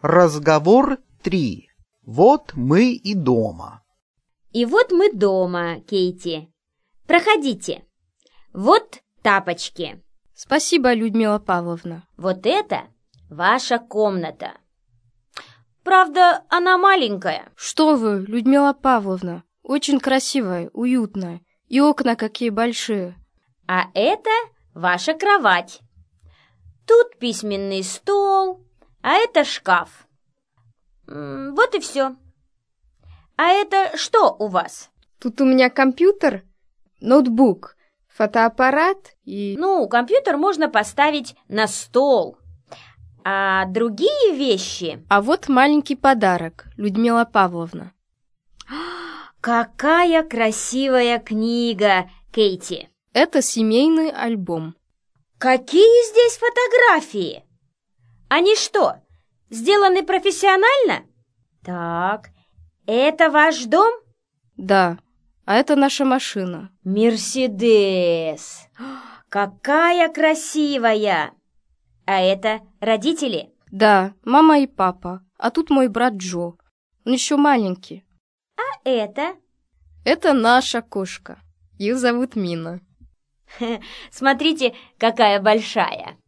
Разговор 3. Вот мы и дома. И вот мы дома, Кейти. Проходите. Вот тапочки. Спасибо, Людмила Павловна. Вот это ваша комната. Правда, она маленькая. Что вы, Людмила Павловна, очень красивая, уютная. И окна какие большие. А это ваша кровать. Тут письменный стол, а это шкаф. Вот и все. А это что у вас? Тут у меня компьютер, ноутбук, фотоаппарат и... Компьютер можно поставить на стол. А другие вещи... А вот маленький подарок, Людмила Павловна. Какая красивая книга, Кейти! Это семейный альбом. Какие здесь фотографии? Они что, сделаны профессионально? Так, это ваш дом? Да, а это наша машина. Мерседес! Какая красивая! А это родители? Да, мама и папа. А тут мой брат Джо. Он еще маленький. А это? Это наша кошка. Ее зовут Мина. Смотрите, какая большая.